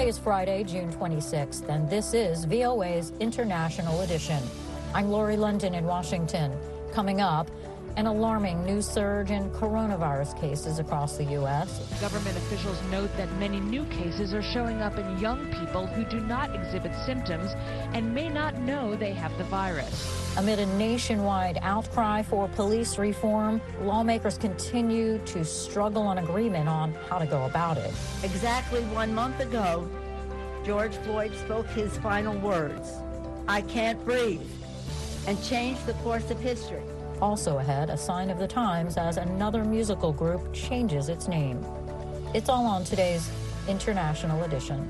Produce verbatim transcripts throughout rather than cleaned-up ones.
Today is Friday, June twenty-sixth, and this is V O A's International Edition. I'm Lori London in Washington. Coming up, an alarming new surge in coronavirus cases across the U S. Government officials note that many new cases are showing up in young people who do not exhibit symptoms and may not know they have the virus. Amid a nationwide outcry for police reform, lawmakers continue to struggle on agreement on how to go about it. Exactly one month ago, George Floyd spoke his final words, "I can't breathe," and changed the course of history. Also ahead, a sign of the times as another musical group changes its name. It's all on today's International Edition.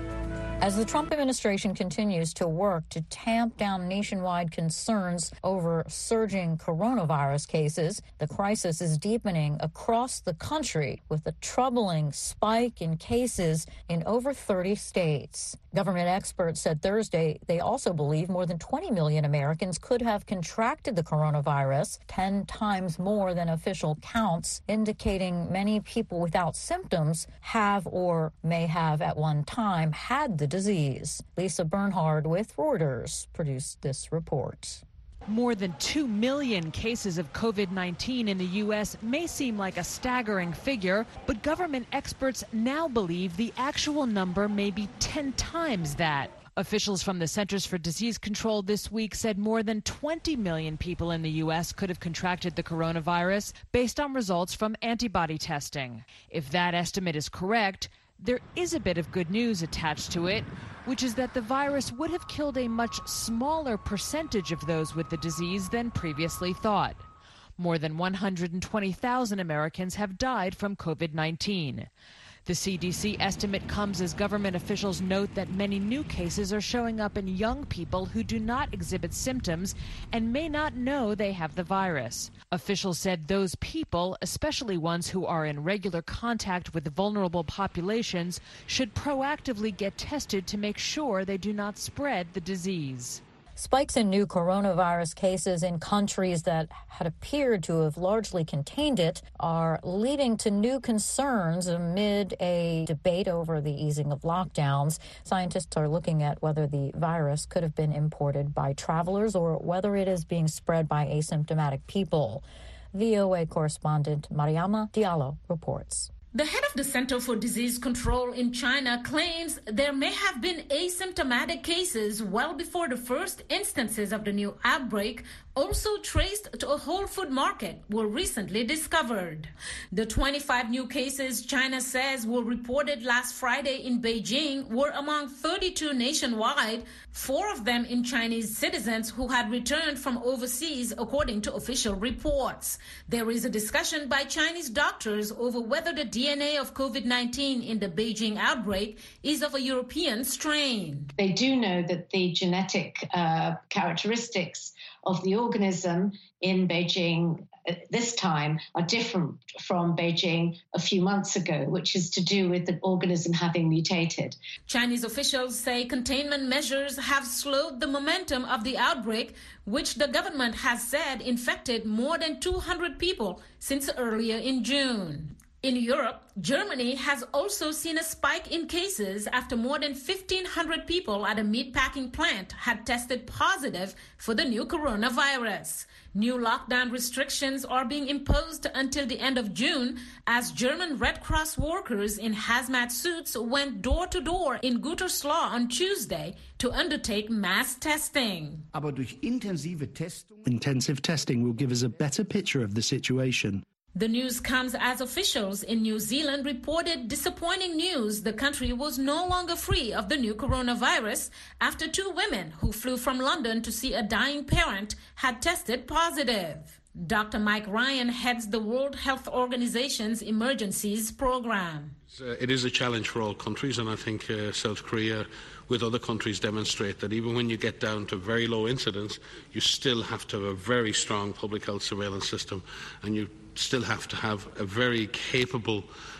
As the Trump administration continues to work to tamp down nationwide concerns over surging coronavirus cases, the crisis is deepening across the country with a troubling spike in cases in over thirty states. Government experts said Thursday they also believe more than twenty million Americans could have contracted the coronavirus, ten times more than official counts, indicating many people without symptoms have or may have at one time had the disease. Lisa Bernhard with Reuters produced this report. More than two million cases of COVID nineteen in the U S may seem like a staggering figure, but government experts now believe the actual number may be ten times that. Officials from the Centers for Disease Control this week said more than twenty million people in the U S could have contracted the coronavirus based on results from antibody testing. If that estimate is correct, there is a bit of good news attached to it, which is that the virus would have killed a much smaller percentage of those with the disease than previously thought. More than one hundred twenty thousand Americans have died from COVID nineteen. The C D C estimate comes as government officials note that many new cases are showing up in young people who do not exhibit symptoms and may not know they have the virus. Officials said those people, especially ones who are in regular contact with vulnerable populations, should proactively get tested to make sure they do not spread the disease. Spikes in new coronavirus cases in countries that had appeared to have largely contained it are leading to new concerns amid a debate over the easing of lockdowns. Scientists are looking at whether the virus could have been imported by travelers or whether it is being spread by asymptomatic people. V O A correspondent Mariama Diallo reports. The head of the Center for Disease Control in China claims there may have been asymptomatic cases well before the first instances of the new outbreak, also traced to a Whole Food market, were recently discovered. The twenty-five new cases China says were reported last Friday in Beijing were among thirty-two nationwide, four of them in Chinese citizens who had returned from overseas, according to official reports. There is a discussion by Chinese doctors over whether the D N A of COVID nineteen in the Beijing outbreak is of a European strain. They do know that the genetic uh, characteristics of the organism in Beijing at this time are different from Beijing a few months ago, which is to do with the organism having mutated. Chinese officials say containment measures have slowed the momentum of the outbreak, which the government has said infected more than two hundred people since earlier in June. In Europe, Germany has also seen a spike in cases after more than fifteen hundred people at a meatpacking plant had tested positive for the new coronavirus. New lockdown restrictions are being imposed until the end of June as German Red Cross workers in hazmat suits went door to door in Gütersloh on Tuesday to undertake mass testing. Aber durch intensive testing... Intensive testing will give us a better picture of the situation. The news comes as officials in New Zealand reported disappointing news the country was no longer free of the new coronavirus after two women who flew from London to see a dying parent had tested positive. Doctor Mike Ryan heads the World Health Organization's emergencies program. Uh, it is a challenge for all countries, and I think uh, South Korea with other countries demonstrate that even when you get down to very low incidence, you still have to have a very strong public health surveillance system, and you still have to have a very capable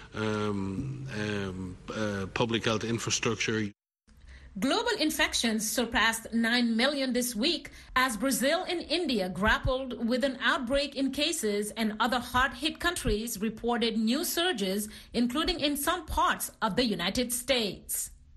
um, um, uh, public health infrastructure. Global infections surpassed nine million this week as Brazil and India grappled with an outbreak in cases, and other hard-hit countries reported new surges, including in some parts of the United States.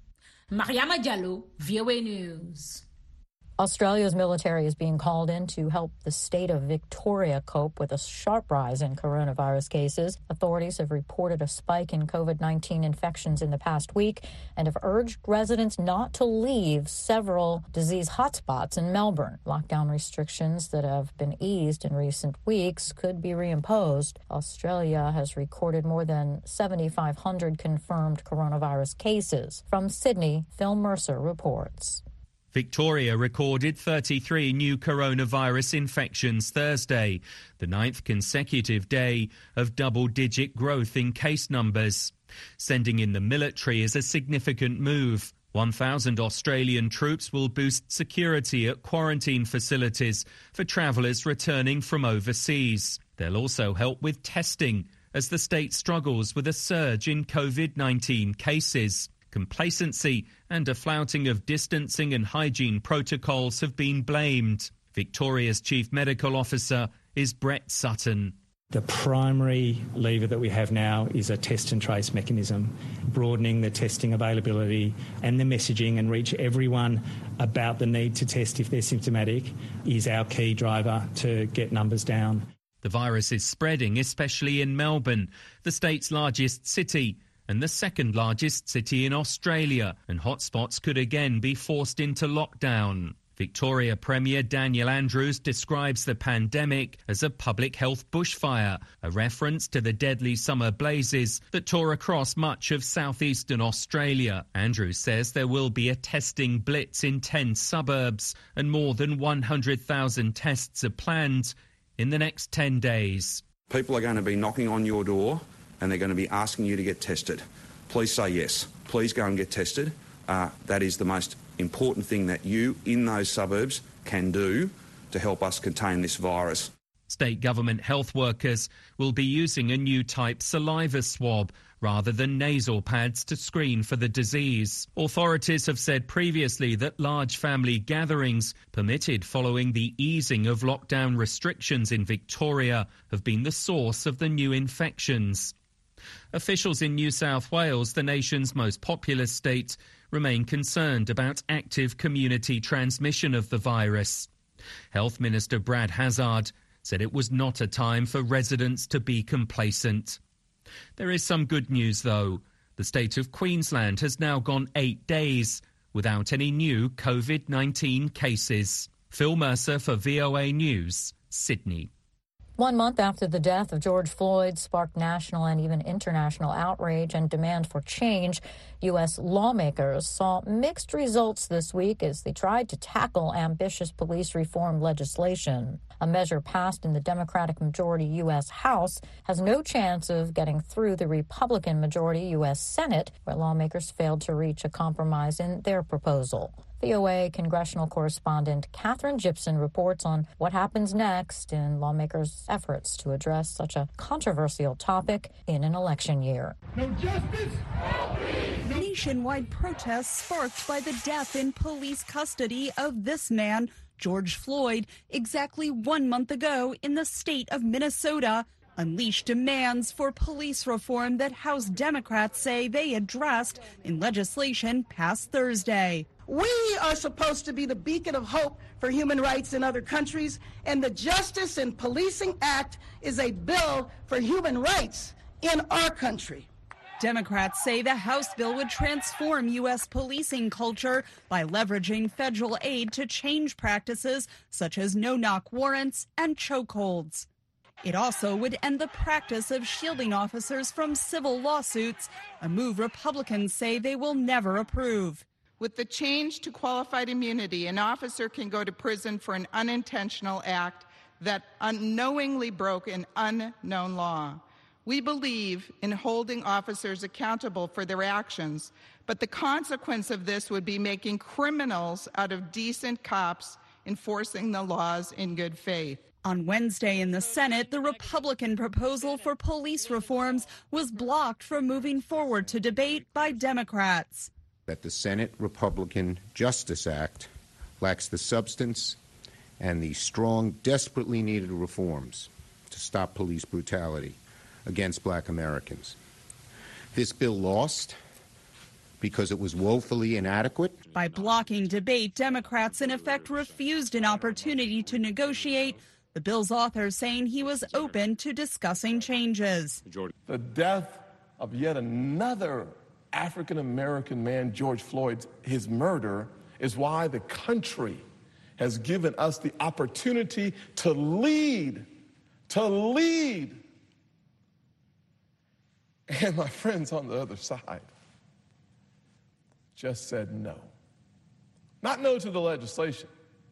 Mariama Diallo, V O A News. Australia's military is being called in to help the state of Victoria cope with a sharp rise in coronavirus cases. Authorities have reported a spike in COVID nineteen infections in the past week and have urged residents not to leave several disease hotspots in Melbourne. Lockdown restrictions that have been eased in recent weeks could be reimposed. Australia has recorded more than seven thousand five hundred confirmed coronavirus cases. From Sydney, Phil Mercer reports. Victoria recorded thirty-three new coronavirus infections Thursday, the ninth consecutive day of double-digit growth in case numbers. Sending in the military is a significant move. one thousand Australian troops will boost security at quarantine facilities for travellers returning from overseas. They'll also help with testing as the state struggles with a surge in COVID nineteen cases. Complacency and a flouting of distancing and hygiene protocols have been blamed. Victoria's Chief Medical Officer is Brett Sutton. The primary lever that we have now is a test and trace mechanism, broadening the testing availability and the messaging and reach everyone about the need to test if they're symptomatic is our key driver to get numbers down. The virus is spreading, especially in Melbourne, the state's largest city, and the second largest city in Australia, and hotspots could again be forced into lockdown. Victoria Premier Daniel Andrews describes the pandemic as a public health bushfire, a reference to the deadly summer blazes that tore across much of southeastern Australia. Andrews says there will be a testing blitz in ten suburbs, and more than one hundred thousand tests are planned in the next ten days. People are going to be knocking on your door and they're going to be asking you to get tested. Please say yes. Please go and get tested. Uh, that is the most important thing that you in those suburbs can do to help us contain this virus. State government health workers will be using a new type saliva swab rather than nasal pads to screen for the disease. Authorities have said previously that large family gatherings permitted following the easing of lockdown restrictions in Victoria have been the source of the new infections. Officials in New South Wales, the nation's most populous state, remain concerned about active community transmission of the virus. Health Minister Brad Hazzard said it was not a time for residents to be complacent. There is some good news, though. The state of Queensland has now gone eight days without any new COVID nineteen cases. Phil Mercer for V O A News, Sydney. One month after the death of George Floyd sparked national and even international outrage and demand for change, U S lawmakers saw mixed results this week as they tried to tackle ambitious police reform legislation. A measure passed in the Democratic majority U S House has no chance of getting through the Republican majority U S Senate, where lawmakers failed to reach a compromise in their proposal. V O A congressional correspondent Catherine Gibson reports on what happens next in lawmakers' efforts to address such a controversial topic in an election year. No justice? Nationwide protests sparked by the death in police custody of this man, George Floyd, exactly one month ago in the state of Minnesota, unleashed demands for police reform that House Democrats say they addressed in legislation passed Thursday. We are supposed to be the beacon of hope for human rights in other countries, and the Justice in Policing Act is a bill for human rights in our country. Democrats say the House bill would transform U S policing culture by leveraging federal aid to change practices such as no-knock warrants and chokeholds. It also would end the practice of shielding officers from civil lawsuits, a move Republicans say they will never approve. With the change to qualified immunity, an officer can go to prison for an unintentional act that unknowingly broke an unknown law. We believe in holding officers accountable for their actions, but the consequence of this would be making criminals out of decent cops enforcing the laws in good faith. On Wednesday in the Senate, the Republican proposal for police reforms was blocked from moving forward to debate by Democrats. That the Senate Republican Justice Act lacks the substance and the strong, desperately needed reforms to stop police brutality against black Americans. This bill lost because it was woefully inadequate. By blocking debate, Democrats in effect refused an opportunity to negotiate, the bill's author saying he was open to discussing changes. The death of yet another African-American man, George Floyd, his murder, is why the country has given us the opportunity to lead, to lead. And my friends on the other side just said no. Not no to the legislation.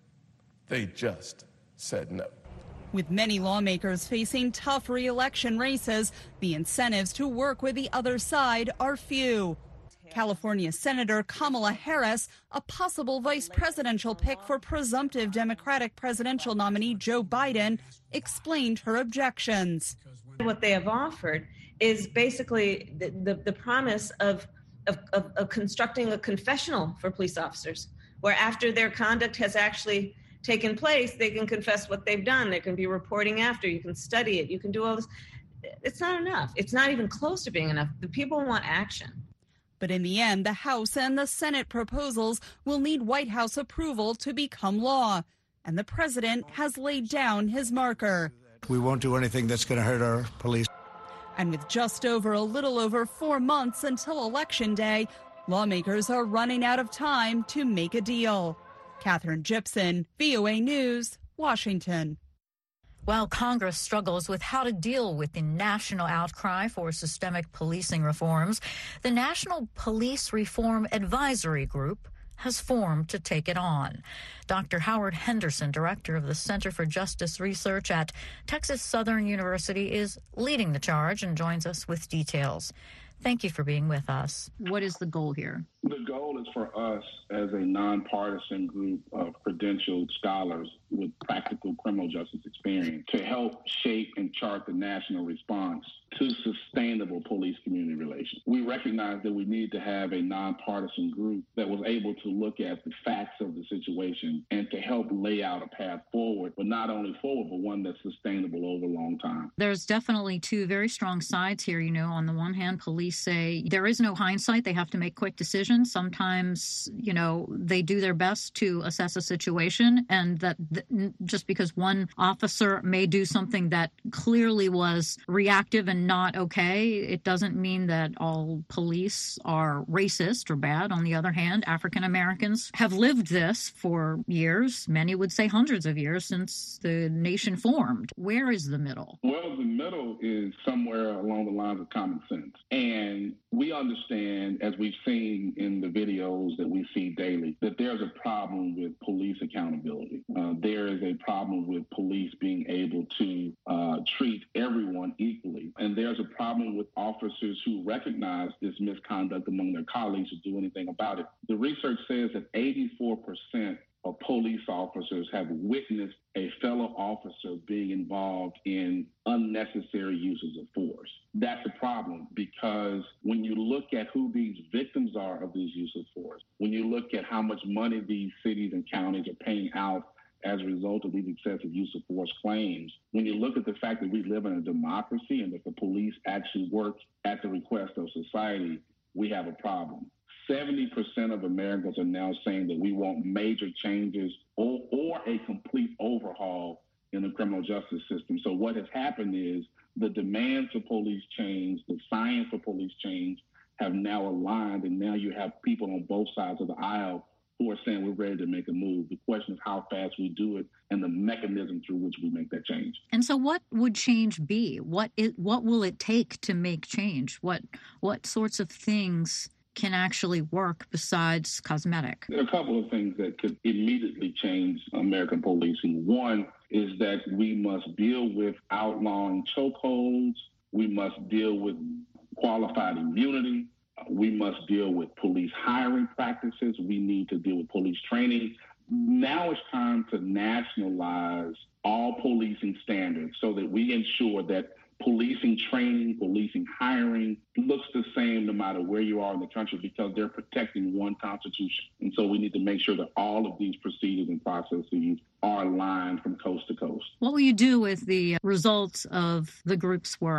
They just said no. With many lawmakers facing tough re-election races, the incentives to work with the other side are few. California Senator Kamala Harris, a possible vice presidential pick for presumptive Democratic presidential nominee Joe Biden, explained her objections. What they have offered is basically the, the, the promise of, of, of, of constructing a confessional for police officers, where after their conduct has actually taken place, they can confess what they've done. There can be reporting after. You can study it. You can do all this. It's not enough. It's not even close to being enough. The people want action. But in the end, the House and the Senate proposals will need White House approval to become law. And the president has laid down his marker. We won't do anything that's going to hurt our police. And with just over a little over four months until Election Day, lawmakers are running out of time to make a deal. Catherine Gibson, V O A News, Washington. While Congress struggles with how to deal with the national outcry for systemic policing reforms, the National Police Reform Advisory Group has formed to take it on. Doctor Howard Henderson, director of the Center for Justice Research at Texas Southern University, is leading the charge and joins us with details. Thank you for being with us. What is the goal here? The goal is for us as a nonpartisan group of credentialed scholars with practical criminal justice experience to help shape and chart the national response to sustainable police community relations. We recognize that we need to have a nonpartisan group that was able to look at the facts of the situation and to help lay out a path forward, but not only forward, but one that's sustainable over a long time. There's definitely two very strong sides here. You know, on the one hand, police say there is no hindsight. They have to make quick decisions. Sometimes, you know, they do their best to assess a situation, and that th- just because one officer may do something that clearly was reactive and not okay, it doesn't mean that all police are racist or bad. On the other hand, African Americans have lived this for years, many would say hundreds of years since the nation formed. Where is the middle? Well, the middle is somewhere along the lines of common sense. And we understand, as we've seen in the videos that we see daily, that there's a problem with police accountability. Uh, there is a problem with police being able to uh, treat everyone equally. And there's a problem with officers who recognize this misconduct among their colleagues to do anything about it. The research says that eighty-four percent of police officers have witnessed a fellow officer being involved in unnecessary uses of force. That's a problem, because when you look at who these victims are of these uses of force, when you look at how much money these cities and counties are paying out as a result of these excessive use of force claims, when you look at the fact that we live in a democracy and that the police actually work at the request of society, we have a problem. seventy percent of Americans are now saying that we want major changes or, or a complete overhaul in the criminal justice system. So what has happened is the demands for police change, the science for police change have now aligned, and now you have people on both sides of the aisle who are saying we're ready to make a move. The question is how fast we do it and the mechanism through which we make that change. And so what would change be? What it, what will it take to make change? What what sorts of things can actually work besides cosmetic? There are a couple of things that could immediately change American policing. One is that we must deal with outlawing chokeholds. We must deal with qualified immunity. We must deal with police hiring practices. We need to deal with police training. Now it's time to nationalize all policing standards so that we ensure that policing training, policing hiring looks the same no matter where you are in the country, because they're protecting one constitution. And so we need to make sure that all of these procedures and processes are aligned from coast to coast. What will you do with the results of the group's work?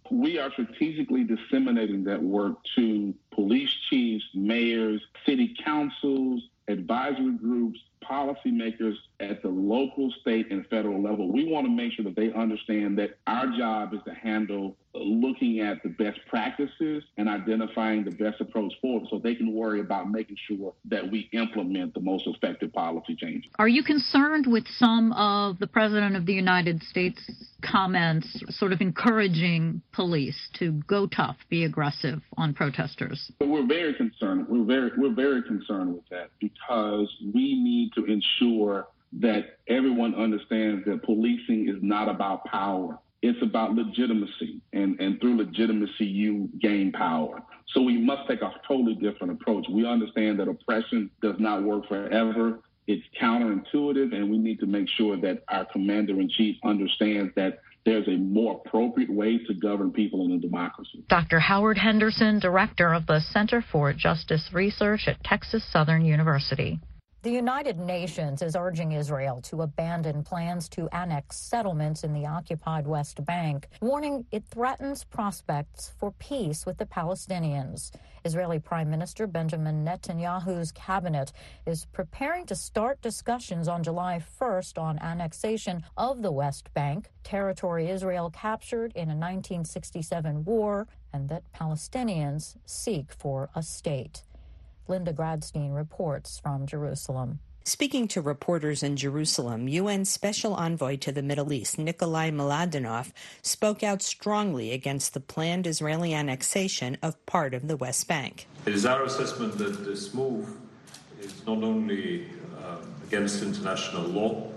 We are strategically disseminating that work to police chiefs, mayors, city councils, advisory groups, policymakers at the local, state, and federal level. We want to make sure that they understand that our job is to handle looking at the best practices and identifying the best approach forward so they can worry about making sure that we implement the most effective policy changes. Are you concerned with some of the President of the United States comments sort of encouraging police to go tough, be aggressive on protesters? But we're very concerned. We're very, we're very concerned with that because we need to ensure that everyone understands that policing is not about power. It's about legitimacy, and, and through legitimacy, you gain power. So we must take a totally different approach. We understand that oppression does not work forever. It's counterintuitive, and we need to make sure that our commander-in-chief understands that there's a more appropriate way to govern people in a democracy. Doctor Howard Henderson, director of the Center for Justice Research at Texas Southern University. The United Nations is urging Israel to abandon plans to annex settlements in the occupied West Bank, warning it threatens prospects for peace with the Palestinians. Israeli Prime Minister Benjamin Netanyahu's cabinet is preparing to start discussions on July first on annexation of the West Bank, territory Israel captured in a nineteen sixty-seven war, and that Palestinians seek for a state. Linda Gradstein reports from Jerusalem. Speaking to reporters in Jerusalem, U N Special Envoy to the Middle East, Nikolai Mladenov, spoke out strongly against the planned Israeli annexation of part of the West Bank. It is our assessment that this move is not only uh, against international law,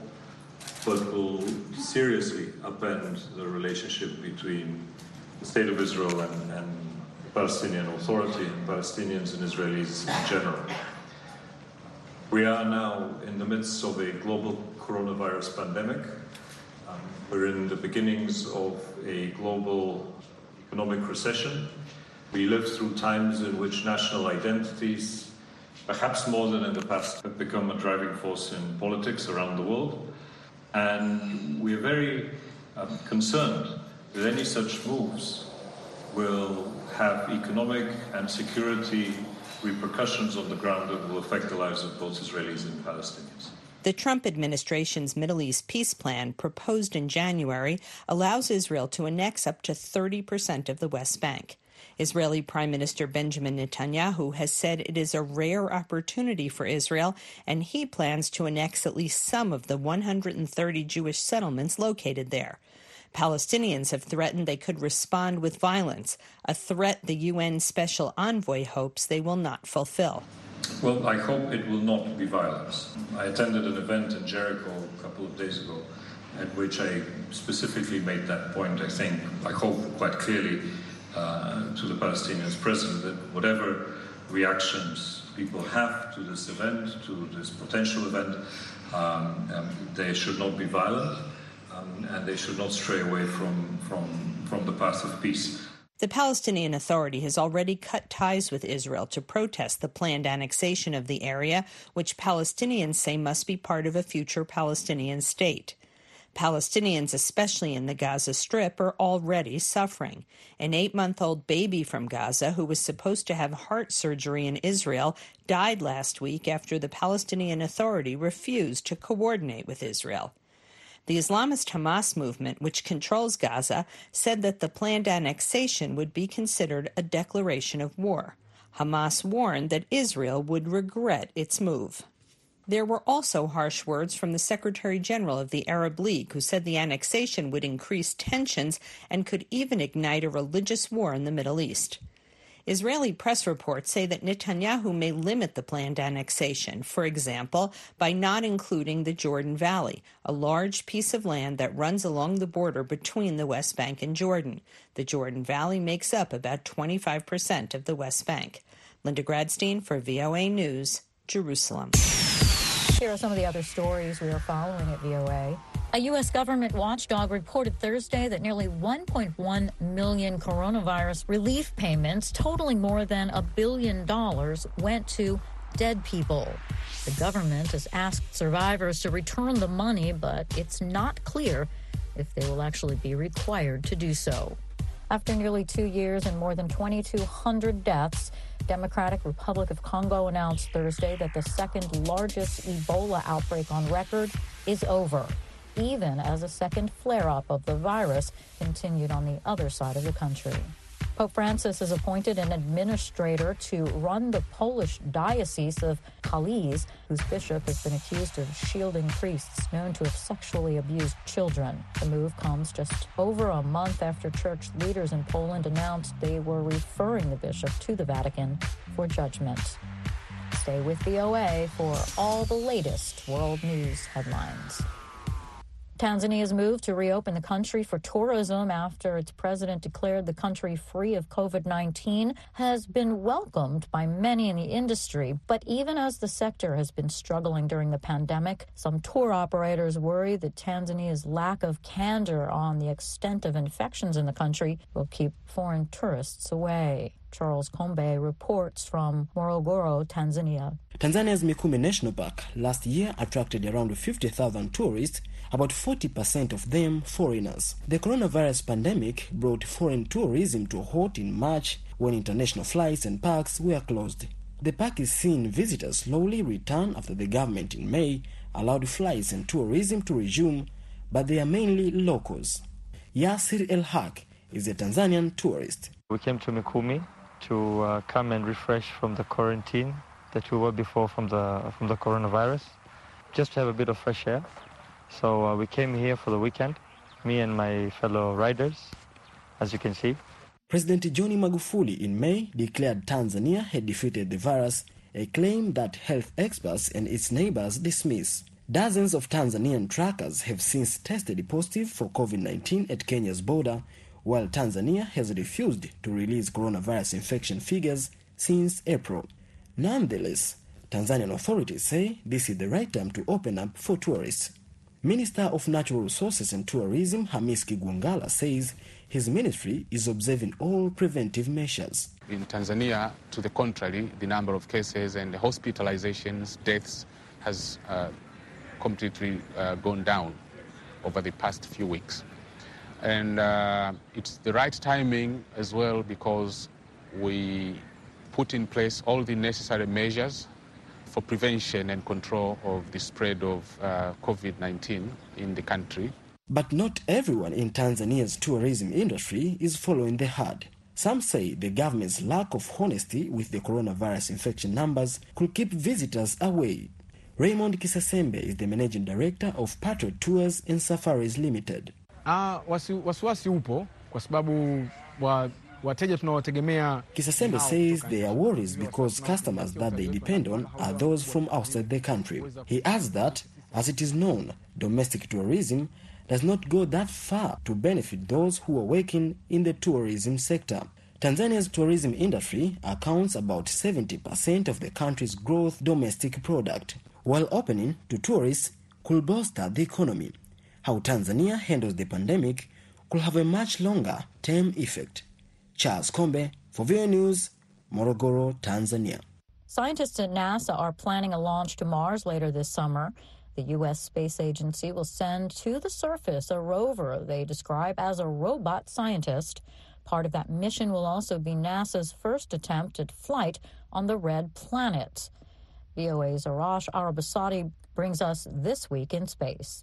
but will seriously upend the relationship between the State of Israel and, and Palestinian Authority, and Palestinians and Israelis in general. We are now in the midst of a global coronavirus pandemic. Um, we're in the beginnings of a global economic recession. We live through times in which national identities, perhaps more than in the past, have become a driving force in politics around the world. And we're very um, concerned that any such moves will have economic and security repercussions on the ground that will affect the lives of both Israelis and Palestinians. The Trump administration's Middle East peace plan, proposed in January, allows Israel to annex up to thirty percent of the West Bank. Israeli Prime Minister Benjamin Netanyahu has said it is a rare opportunity for Israel, and he plans to annex at least some of the one hundred thirty Jewish settlements located there. Palestinians have threatened they could respond with violence, a threat the U N Special Envoy hopes they will not fulfill. Well, I hope it will not be violence. I attended an event in Jericho a couple of days ago at which I specifically made that point, I think, I hope quite clearly uh, to the Palestinians present, that whatever reactions people have to this event, to this potential event, um, um, they should not be violent. Um, and they should not stray away from, from, from the path of peace. The Palestinian Authority has already cut ties with Israel to protest the planned annexation of the area, which Palestinians say must be part of a future Palestinian state. Palestinians, especially in the Gaza Strip, are already suffering. An eight-month-old baby from Gaza, who was supposed to have heart surgery in Israel, died last week after the Palestinian Authority refused to coordinate with Israel. The Islamist Hamas movement, which controls Gaza, said that the planned annexation would be considered a declaration of war. Hamas warned that Israel would regret its move. There were also harsh words from the Secretary General of the Arab League, who said the annexation would increase tensions and could even ignite a religious war in the Middle East. Israeli press reports say that Netanyahu may limit the planned annexation, for example, by not including the Jordan Valley, a large piece of land that runs along the border between the West Bank and Jordan. The Jordan Valley makes up about twenty-five percent of the West Bank. Linda Gradstein for V O A News, Jerusalem. Here are some of the other stories we are following at V O A. A U S government watchdog reported Thursday that nearly one point one million coronavirus relief payments, totaling more than a billion dollars, went to dead people. The government has asked survivors to return the money, but it's not clear if they will actually be required to do so. After nearly two years and more than twenty-two hundred deaths, Democratic Republic of Congo announced Thursday that the second largest Ebola outbreak on record is over, even as a second flare-up of the virus continued on the other side of the country. Pope Francis has appointed an administrator to run the Polish Diocese of Kalisz, whose bishop has been accused of shielding priests known to have sexually abused children. The move comes just over a month after church leaders in Poland announced they were referring the bishop to the Vatican for judgment. Stay with V O A for all the latest world news headlines. Tanzania's move to reopen the country for tourism after its president declared the country free of COVID nineteen has been welcomed by many in the industry. But even as the sector has been struggling during the pandemic, some tour operators worry that Tanzania's lack of candor on the extent of infections in the country will keep foreign tourists away. Charles Kombe reports from Morogoro, Tanzania. Tanzania's Mikumi National Park last year attracted around fifty thousand tourists, about forty percent of them foreigners. The coronavirus pandemic brought foreign tourism to a halt in March when international flights and parks were closed. The park is seeing visitors slowly return after the government in May allowed flights and tourism to resume, but they are mainly locals. Yasir El Haq is a Tanzanian tourist. We came to Mikumi to uh, come and refresh from the quarantine that we were before from the from the coronavirus, just to have a bit of fresh air. So uh, we came here for the weekend, me and my fellow riders, as you can see. President John Magufuli in May declared Tanzania had defeated the virus, a claim that health experts and its neighbors dismiss. Dozens of Tanzanian truckers have since tested positive for COVID nineteen at Kenya's border, while Tanzania has refused to release coronavirus infection figures since April. Nonetheless, Tanzanian authorities say this is the right time to open up for tourists. Minister of Natural Resources and Tourism Hamis Kigwangalla says his ministry is observing all preventive measures. In Tanzania, to the contrary, the number of cases and hospitalizations, deaths has uh, completely uh, gone down over the past few weeks. And uh, it's the right timing as well because we put in place all the necessary measures for prevention and control of the spread of uh, COVID nineteen in the country. But not everyone in Tanzania's tourism industry is following the herd. Some say the government's lack of honesty with the coronavirus infection numbers could keep visitors away. Raymond Kisasembe is the managing director of Patriot Tours and Safaris Limited. Ah, wasiwasi upo kwa sababu wa wateja tunawategemea. Kisasembe says they are worries because customers that they depend on are those from outside the country. He adds that, as it is known, domestic tourism does not go that far to benefit those who are working in the tourism sector. Tanzania's tourism industry accounts about seventy percent of the country's gross domestic product, while opening to tourists could bolster the economy. How Tanzania handles the pandemic could have a much longer term effect. Charles Kombe for V O A News, Morogoro, Tanzania. Scientists at NASA are planning a launch to Mars later this summer. The U S Space Agency will send to the surface a rover they describe as a robot scientist. Part of that mission will also be NASA's first attempt at flight on the red planet. V O A's Arash Arabasadi brings us This Week in Space.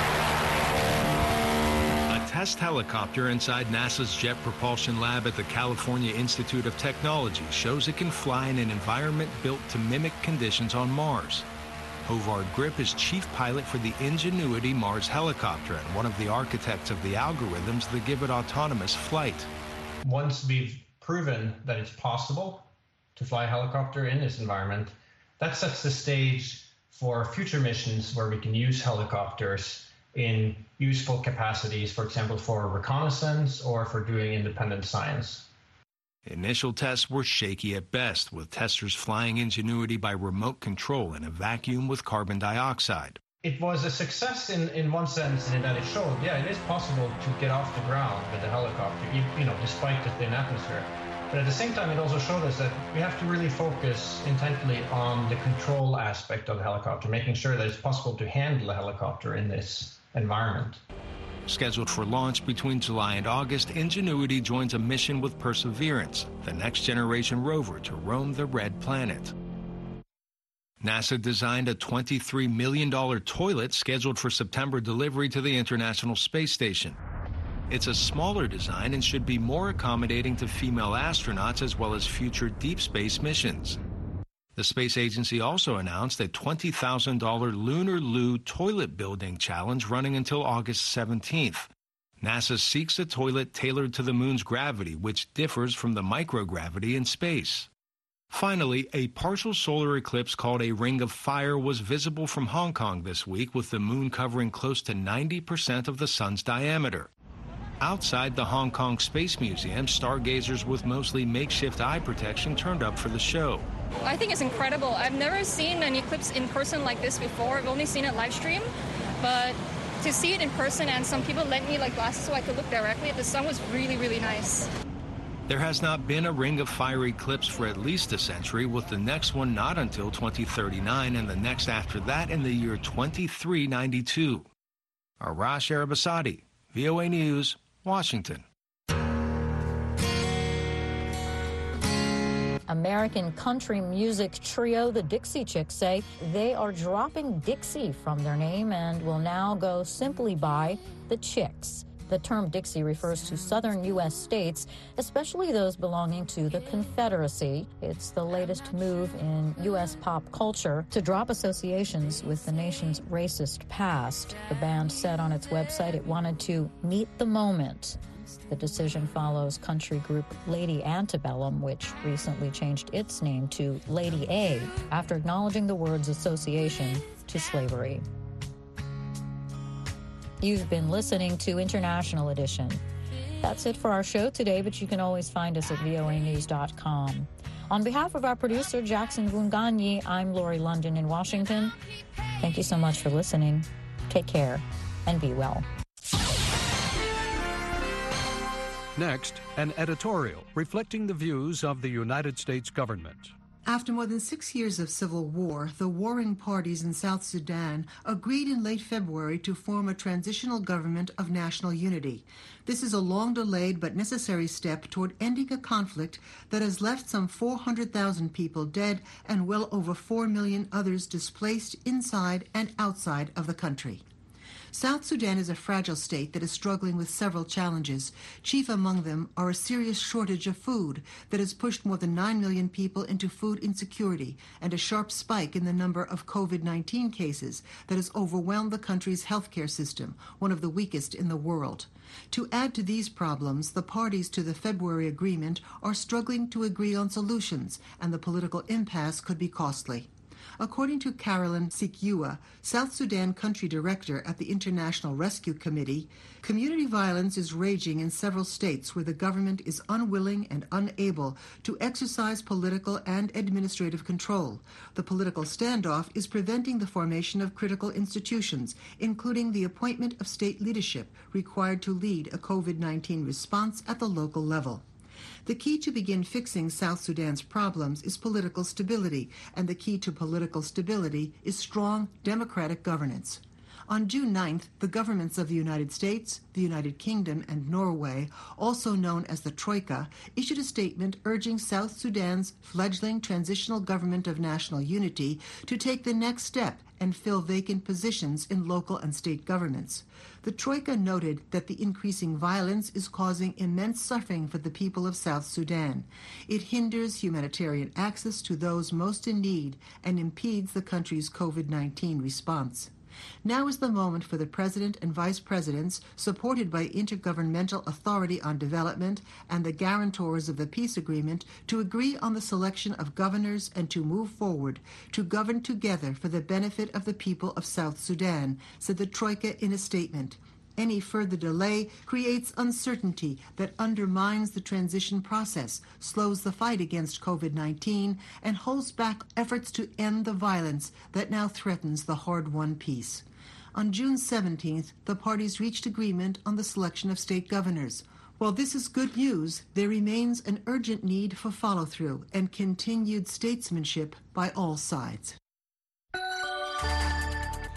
A test helicopter inside NASA's Jet Propulsion Lab at the California Institute of Technology shows it can fly in an environment built to mimic conditions on Mars. Hovard Grip is chief pilot for the Ingenuity Mars helicopter and one of the architects of the algorithms that give it autonomous flight. Once we've proven that it's possible to fly a helicopter in this environment, that sets the stage for future missions where we can use helicopters in useful capacities, for example, for reconnaissance or for doing independent science. Initial tests were shaky at best, with testers flying Ingenuity by remote control in a vacuum with carbon dioxide. It was a success in, in one sense in that it showed, yeah, it is possible to get off the ground with a helicopter, you, you know, despite the thin atmosphere. But at the same time, it also showed us that we have to really focus intently on the control aspect of the helicopter, making sure that it's possible to handle a helicopter in this environment. Scheduled for launch between July and August, Ingenuity joins a mission with Perseverance, the next-generation rover to roam the red planet. NASA designed a twenty-three million dollars toilet scheduled for September delivery to the International Space Station. It's a smaller design and should be more accommodating to female astronauts as well as future deep space missions. The space agency also announced a twenty thousand dollars Lunar Loo toilet building challenge running until August seventeenth. NASA seeks a toilet tailored to the moon's gravity, which differs from the microgravity in space. Finally, a partial solar eclipse called a Ring of Fire was visible from Hong Kong this week, with the moon covering close to ninety percent of the sun's diameter. Outside the Hong Kong Space Museum, stargazers with mostly makeshift eye protection turned up for the show. I think it's incredible. I've never seen an eclipse in person like this before. I've only seen it live stream, but to see it in person, and some people lent me like glasses so I could look directly at the sun, was really, really nice. There has not been a Ring of Fire eclipse for at least a century, with the next one not until twenty thirty-nine and the next after that in the year twenty-three ninety-two. Arash Arabasadi, V O A News, Washington. American country music trio the Dixie Chicks say they are dropping Dixie from their name and will now go simply by the Chicks. The term Dixie refers to southern U S states, especially those belonging to the Confederacy. It's the latest move in U S pop culture to drop associations with the nation's racist past. The band said on its website it wanted to meet the moment. The decision follows country group Lady Antebellum, which recently changed its name to Lady A after acknowledging the word's association to slavery. You've been listening to International Edition. That's it for our show today, but you can always find us at V O A news dot com. On behalf of our producer, Jackson Vunganyi, I'm Lori London in Washington. Thank you so much for listening. Take care and be well. Next, an editorial reflecting the views of the United States government. After more than six years of civil war, the warring parties in South Sudan agreed in late February to form a transitional government of national unity. This is a long-delayed but necessary step toward ending a conflict that has left some four hundred thousand people dead and well over four million others displaced inside and outside of the country. South Sudan is a fragile state that is struggling with several challenges. Chief among them are a serious shortage of food that has pushed more than nine million people into food insecurity and a sharp spike in the number of COVID nineteen cases that has overwhelmed the country's healthcare system, one of the weakest in the world. To add to these problems, the parties to the February agreement are struggling to agree on solutions, and the political impasse could be costly. According to Carolyn Sikyua, South Sudan country director at the International Rescue Committee, community violence is raging in several states where the government is unwilling and unable to exercise political and administrative control. The political standoff is preventing the formation of critical institutions, including the appointment of state leadership required to lead a COVID nineteen response at the local level. The key to begin fixing South Sudan's problems is political stability, and the key to political stability is strong democratic governance. On June ninth, the governments of the United States, the United Kingdom, and Norway, also known as the Troika, issued a statement urging South Sudan's fledgling transitional government of national unity to take the next step and fill vacant positions in local and state governments. The Troika noted that the increasing violence is causing immense suffering for the people of South Sudan. It hinders humanitarian access to those most in need and impedes the country's COVID nineteen response. Now is the moment for the President and Vice Presidents, supported by Intergovernmental Authority on Development and the guarantors of the peace agreement, to agree on the selection of governors and to move forward to govern together for the benefit of the people of South Sudan, said the Troika in a statement. Any further delay creates uncertainty that undermines the transition process, slows the fight against COVID nineteen, and holds back efforts to end the violence that now threatens the hard-won peace. On June seventeenth, the parties reached agreement on the selection of state governors. While this is good news, there remains an urgent need for follow-through and continued statesmanship by all sides.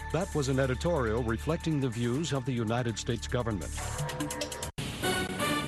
That was an editorial reflecting the views of the United States government.